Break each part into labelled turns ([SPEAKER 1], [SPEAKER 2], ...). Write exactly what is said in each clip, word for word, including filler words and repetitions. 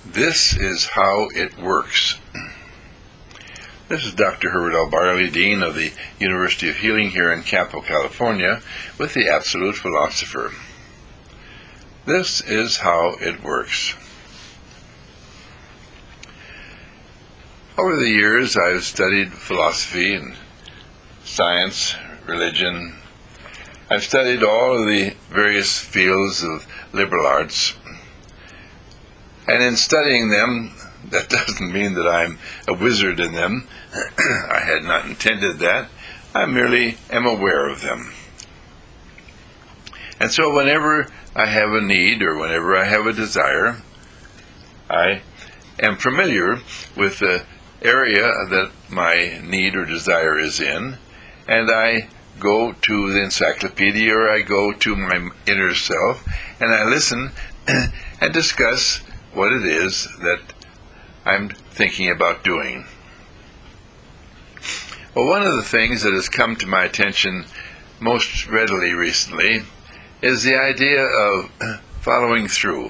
[SPEAKER 1] This is how it works. This is Doctor Herbert L. Barley, Dean of the University of Healing here in Capital, California, with the Absolute Philosopher. This is how it works. Over the years, I've studied philosophy and science, religion. I've studied all of the various fields of liberal arts. And in studying them, that doesn't mean that I'm a wizard in them. I had not intended that. I merely am aware of them. And so whenever I have a need or whenever I have a desire, I am familiar with the area that my need or desire is in, and I go to the encyclopedia or I go to my inner self, and I listen and discuss what it is that I'm thinking about doing. Well, one of the things that has come to my attention most readily recently is the idea of following through.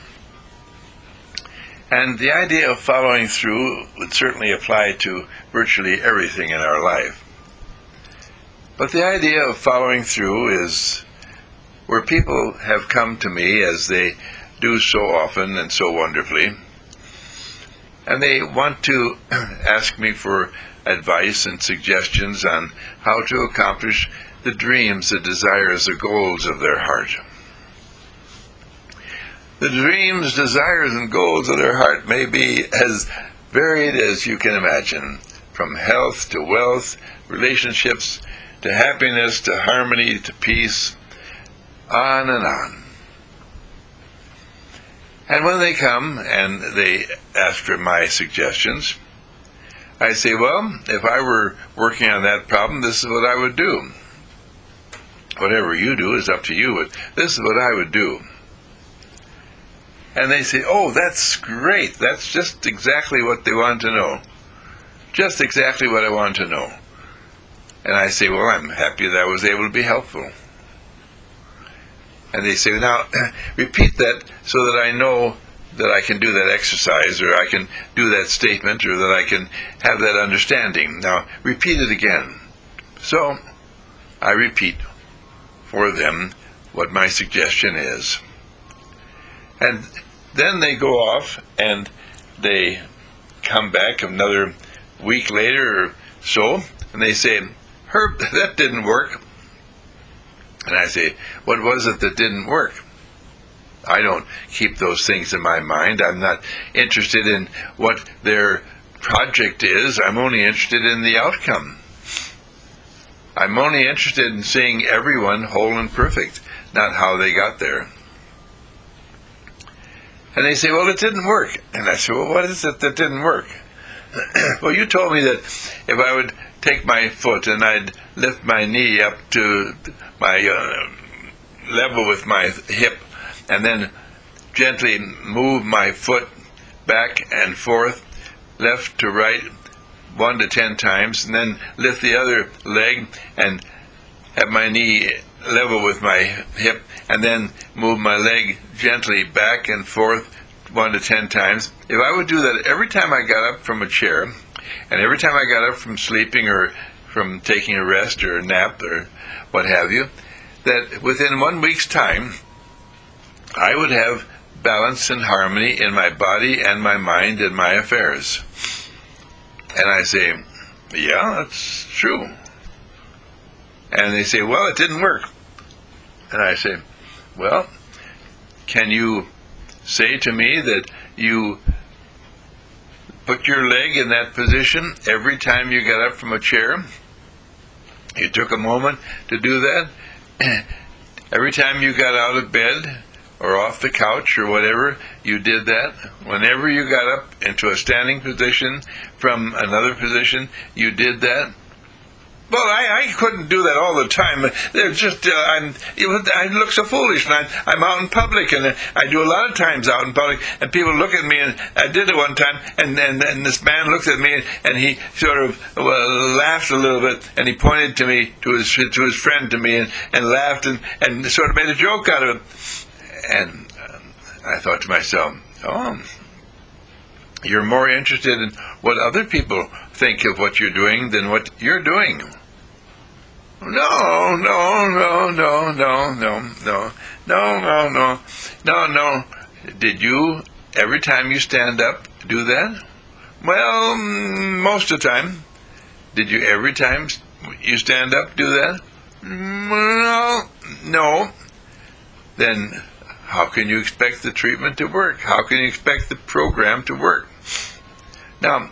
[SPEAKER 1] And the idea of following through would certainly apply to virtually everything in our life. But the idea of following through is where people have come to me, as they do so often and so wonderfully, and they want to ask me for advice and suggestions on how to accomplish the dreams, the desires, the goals of their heart. The dreams, desires, and goals of their heart may be as varied as you can imagine, from health to wealth, relationships to happiness to harmony to peace, on and on. And when they come and they ask for my suggestions, I say, well, if I were working on that problem, this is what I would do. Whatever you do is up to you, but this is what I would do. And they say, oh, that's great. That's just exactly what they want to know. Just exactly what I want to know. And I say, well, I'm happy that I was able to be helpful. And they say, now, repeat that so that I know that I can do that exercise, or I can do that statement, or that I can have that understanding. Now, repeat it again. So, I repeat for them what my suggestion is. And then they go off, and they come back another week later or so, and they say, Herb, that didn't work. And I say, what was it that didn't work? I don't keep those things in my mind. I'm not interested in what their project is. I'm only interested in the outcome. I'm only interested in seeing everyone whole and perfect, not how they got there. And they say, well, it didn't work. And I say, well, what is it that didn't work? Well, you told me that if I would take my foot and I'd lift my knee up to my uh, level with my hip, and then gently move my foot back and forth, left to right, one to ten times, and then lift the other leg and have my knee level with my hip, and then move my leg gently back and forth one to ten times. If I would do that every time I got up from a chair, and every time I got up from sleeping or from taking a rest or a nap or what have you, that within one week's time, I would have balance and harmony in my body and my mind and my affairs. And I say, yeah, that's true. And they say, well, it didn't work. And I say, well, can you say to me that you put your leg in that position every time you got up from a chair? You took a moment to do that? Every time you got out of bed or off the couch or whatever, you did that? Whenever you got up into a standing position from another position, you did that? Well, I, I couldn't do that all the time. They're just, uh, I'm, I look so foolish, and I'm, I'm out in public, and I do a lot of times out in public, and people look at me, and I did it one time, and, and, and this man looked at me, and he sort of well, laughed a little bit, and he pointed to me, to his to his friend, to me, and, and laughed, and, and sort of made a joke out of it. And uh, I thought to myself, oh, You're more interested in what other people think of what you're doing than what you're doing. No, no, no, no, no, no, no, no, no, no, no, no. Did you, every time you stand up, do that? Well, most of the time. Did you every time you stand up do that? No, no. Then how can you expect the treatment to work? How can you expect the program to work? Now,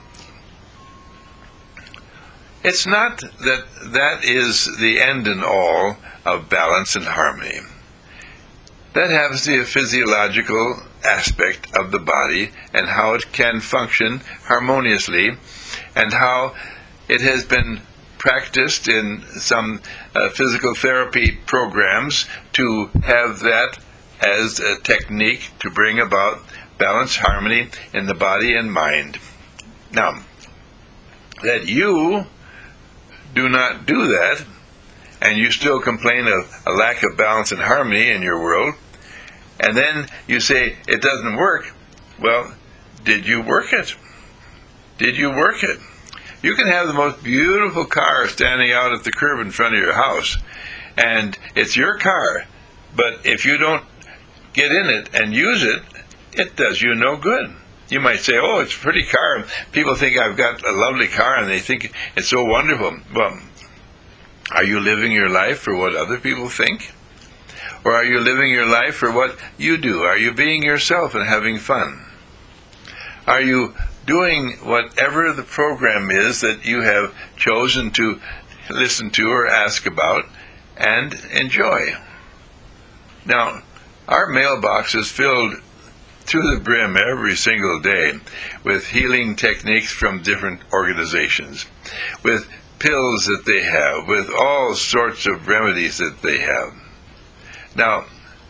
[SPEAKER 1] it's not that that is the end and all of balance and harmony. That has the physiological aspect of the body and how it can function harmoniously, and how it has been practiced in some uh, physical therapy programs to have that as a technique to bring about balance, harmony in the body and mind. Now, that you do not do that, and you still complain of a lack of balance and harmony in your world, and then you say it doesn't work, well, did you work it? Did you work it? You can have the most beautiful car standing out at the curb in front of your house, and it's your car, but if you don't get in it and use it, it does you no good. You might say, oh, it's a pretty car. People think I've got a lovely car, and they think it's so wonderful. Well, are you living your life for what other people think? Or are you living your life for what you do? Are you being yourself and having fun? Are you doing whatever the program is that you have chosen to listen to or ask about and enjoy? Now, our mailbox is filled to the brim every single day with healing techniques from different organizations, with pills that they have, with all sorts of remedies that they have. Now,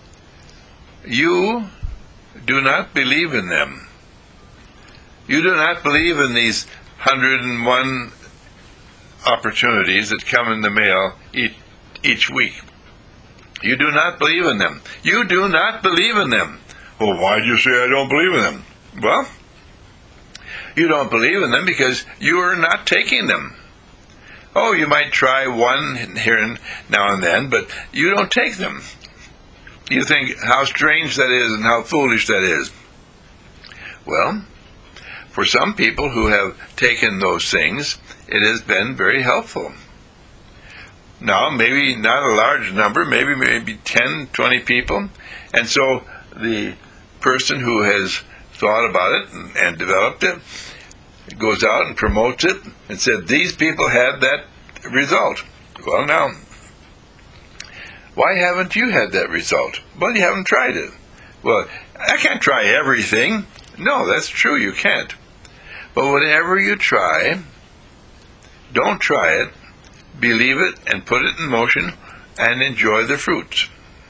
[SPEAKER 1] you do not believe in them. You do not believe in these one hundred and one opportunities that come in the mail each, each week. You do not believe in them. You do not believe in them. Well, why do you say I don't believe in them? Well, you don't believe in them because you are not taking them. Oh, you might try one here and now and then, but you don't take them. You think how strange that is and how foolish that is. Well, for some people who have taken those things, it has been very helpful. Now, maybe not a large number, maybe maybe ten, twenty people, and so the person who has thought about it and, and developed it goes out and promotes it and said, these people had that result. Well, now, why haven't you had that result? Well, you haven't tried it. Well, I can't try everything. No, that's true, you can't. But whatever you try, don't try it, believe it, and put it in motion, and enjoy the fruits.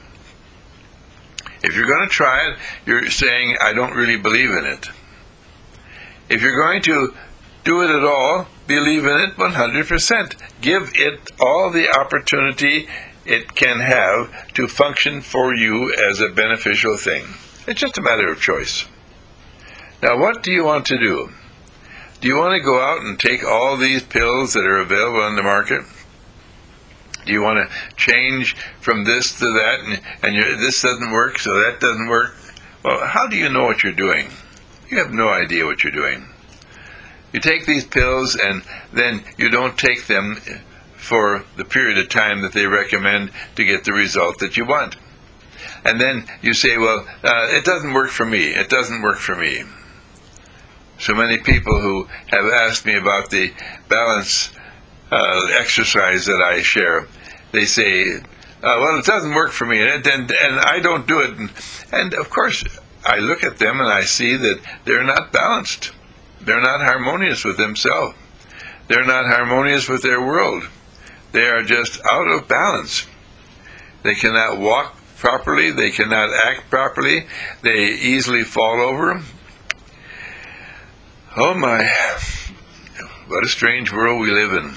[SPEAKER 1] If you're going to try it, you're saying, I don't really believe in it. If you're going to do it at all, believe in it one hundred percent. Give it all the opportunity it can have to function for you as a beneficial thing. It's just a matter of choice. Now, what do you want to do? Do you want to go out and take all these pills that are available on the market? Do you want to change from this to that, and, and you're, this doesn't work, so that doesn't work? Well, how do you know what you're doing? You have no idea what you're doing. You take these pills, and then you don't take them for the period of time that they recommend to get the result that you want. And then you say, well, uh, it doesn't work for me. It doesn't work for me. So many people who have asked me about the balance uh, exercise that I share, they say, uh, well, it doesn't work for me, and, and, and I don't do it. And, and of course, I look at them and I see that they're not balanced. They're not harmonious with themselves. They're not harmonious with their world. They are just out of balance. They cannot walk properly. They cannot act properly. They easily fall over. Oh my, what a strange world we live in.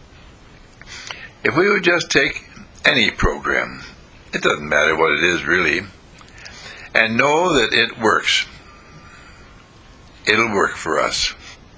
[SPEAKER 1] If we would just take any program, it doesn't matter what it is really, and know that it works. it'll work for us.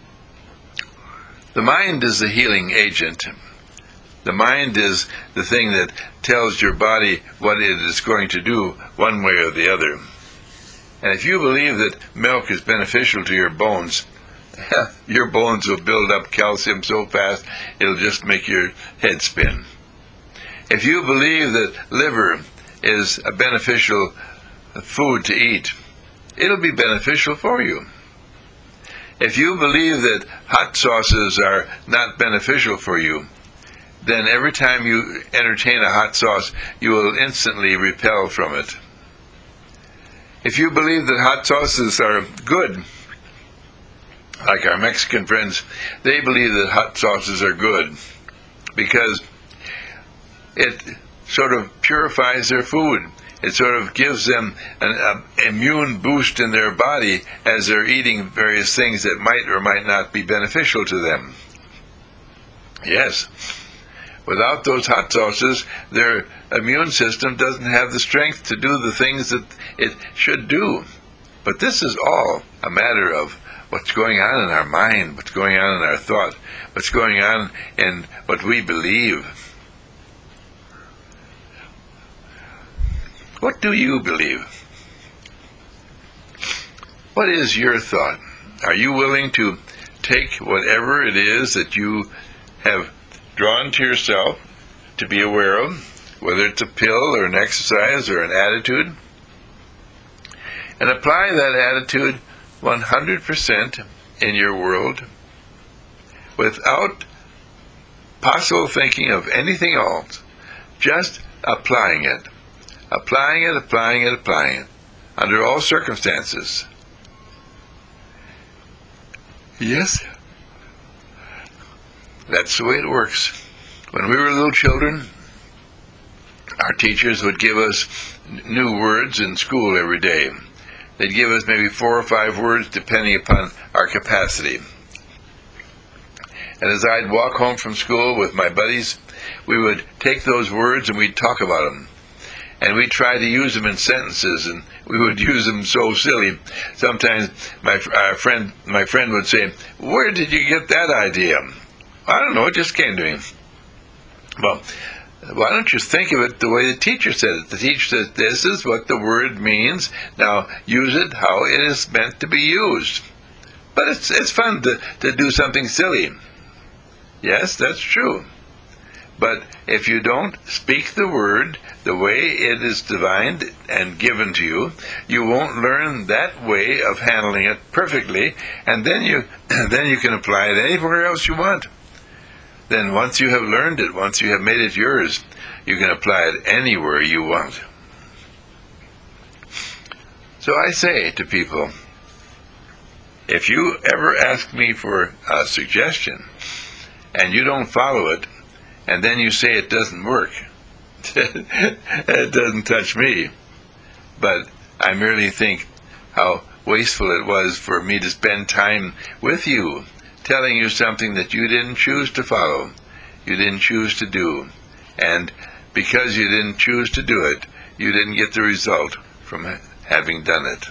[SPEAKER 1] The mind is the healing agent. The mind is the thing that tells your body what it is going to do one way or the other. And if you believe that milk is beneficial to your bones, your bones will build up calcium so fast it'll just make your head spin. If you believe that liver is a beneficial food to eat, it'll be beneficial for you. If you believe that hot sauces are not beneficial for you, then every time you entertain a hot sauce, you will instantly repel from it. If you believe that hot sauces are good, like our Mexican friends, they believe that hot sauces are good because it sort of purifies their food. It sort of gives them an uh, immune boost in their body as they're eating various things that might or might not be beneficial to them. Yes, without those hot sauces, their immune system doesn't have the strength to do the things that it should do. But this is all a matter of what's going on in our mind, what's going on in our thought, what's going on in what we believe. What do you believe? What is your thought? Are you willing to take whatever it is that you have drawn to yourself to be aware of, whether it's a pill or an exercise or an attitude, and apply that attitude one hundred percent in your world without possible thinking of anything else, just applying it. Applying it, applying it, applying it, under all circumstances. Yes, that's the way it works. When we were little children, our teachers would give us new words in school every day. They'd give us maybe four or five words depending upon our capacity. And as I'd walk home from school with my buddies, we would take those words and we'd talk about them. And we'd try to use them in sentences, and we would use them so silly. Sometimes my our friend my friend would say, "Where did you get that idea?" "I don't know, it just came to me." Well, why don't you think of it the way the teacher said it? The teacher says, "This is what the word means. Now use it how it is meant to be used." But it's it's fun to, to do something silly. Yes, that's true. But if you don't speak the word the way it is divined and given to you, you won't learn that way of handling it perfectly, and then you then you can apply it anywhere else you want. Then once you have learned it, once you have made it yours, you can apply it anywhere you want. So I say to people, if you ever ask me for a suggestion and you don't follow it, and then you say it doesn't work, it doesn't touch me. But I merely think how wasteful it was for me to spend time with you, telling you something that you didn't choose to follow, you didn't choose to do. And because you didn't choose to do it, you didn't get the result from having done it.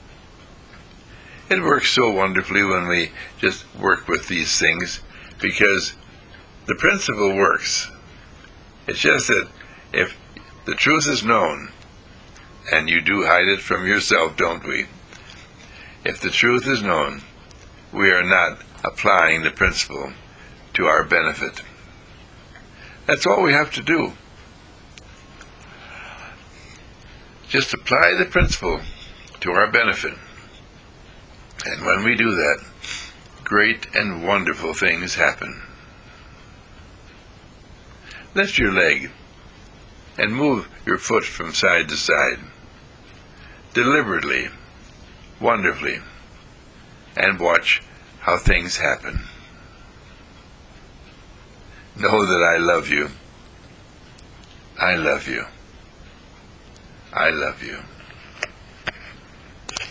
[SPEAKER 1] It works so wonderfully when we just work with these things, because the principle works. It's just that if the truth is known, and you do hide it from yourself, don't we? If the truth is known, we are not applying the principle to our benefit. That's all we have to do. Just apply the principle to our benefit. And when we do that, great and wonderful things happen. Lift your leg and move your foot from side to side, deliberately, wonderfully, and watch how things happen. Know that I love you. I love you. I love you.